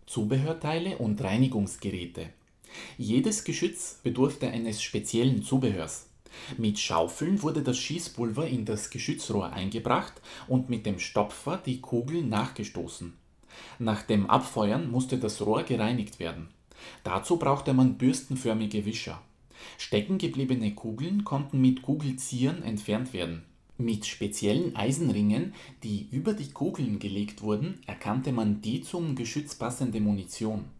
Zubehörteile und Reinigungsgeräte. Jedes Geschütz bedurfte eines speziellen Zubehörs. Mit Schaufeln wurde das Schießpulver in das Geschützrohr eingebracht und mit dem Stopfer die Kugeln nachgestoßen. Nach dem Abfeuern musste das Rohr gereinigt werden. Dazu brauchte man bürstenförmige Wischer. Steckengebliebene Kugeln konnten mit Kugelziehern entfernt werden. Mit speziellen Eisenringen, die über die Kugeln gelegt wurden, erkannte man die zum Geschütz passende Munition.